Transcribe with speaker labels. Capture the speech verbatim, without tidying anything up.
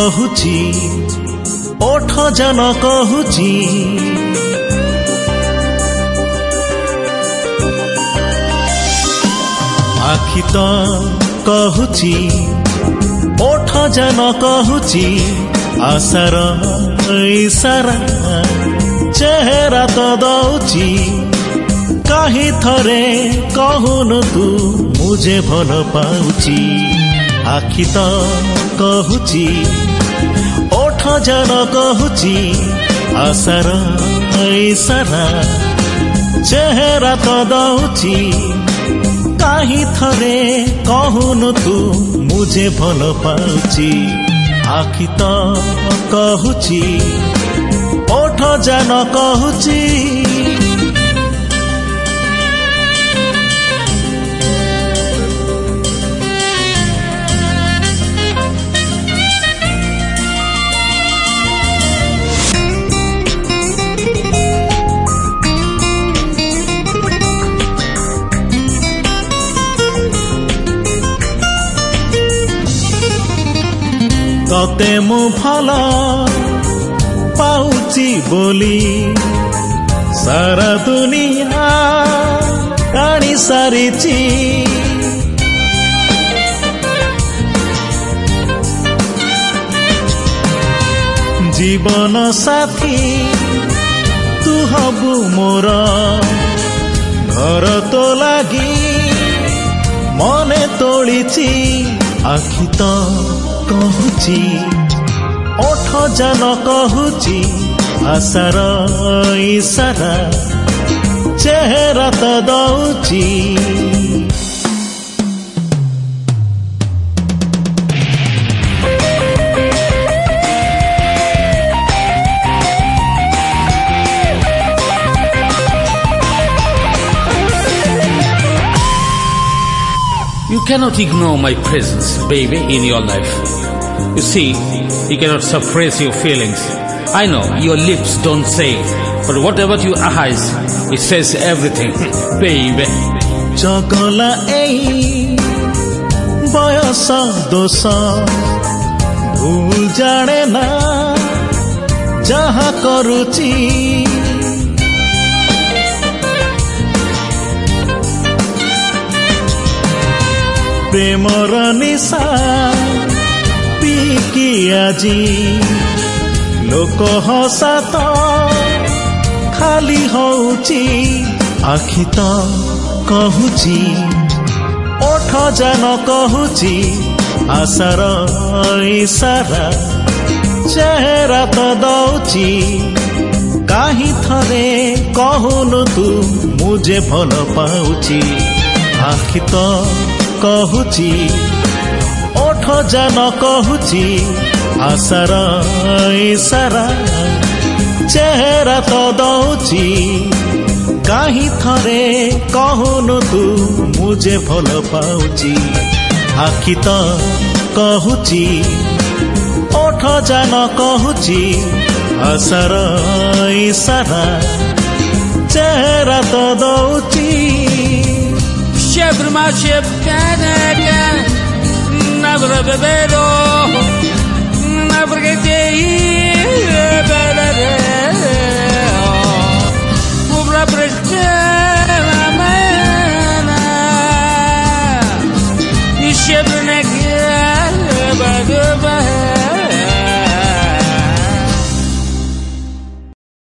Speaker 1: कहुची ओठ जन कहुची आखि तो कहुची ओठ जन कहुची आशार इशारा चेहरा तो दौची कहीं थरे कहून तू मुझे भल पाउची आखि तो कहुची ओठ जन कहुची आशार इशारा चेहरा तो दौची कहीं थरे कहून तू मुझे भल पाउची आखि तो कहुची ओठ जन कहुची तते मु भल पाउची बोली सारा दुनिया टाणी सारिची जीवन साथी तू हबु मोर घर तो लागी मने तोड़ीची आखि तो कहुची ओठ जन कहुची आशार इशारा चेहरा तो दौची
Speaker 2: You cannot ignore my presence, baby, in your life. You see, you cannot suppress your feelings. I know your lips don't say, but whatever your eyes, it says everything, baby.
Speaker 1: Chokala ei boyosa dosa bhul jane na jaha karuchi प्रेमर निशा पीकी आजी लोक हसा तो खाली होची आखि तो कहुची ओठ जन कहुची आशार इशारा चेहरा तो दौची कहीं थरे कहून तू मुझे भल पाउची आखि तो कहुची ओठ जन कहुची आशार इशारा चेहरा तो दौची कहीं थरे कहून तू मुझे भल पाउची आखि तो कहुची ओठ जन कहुची आशार इशारा चेहरा तो दौची
Speaker 2: Shebra ma shebra na na na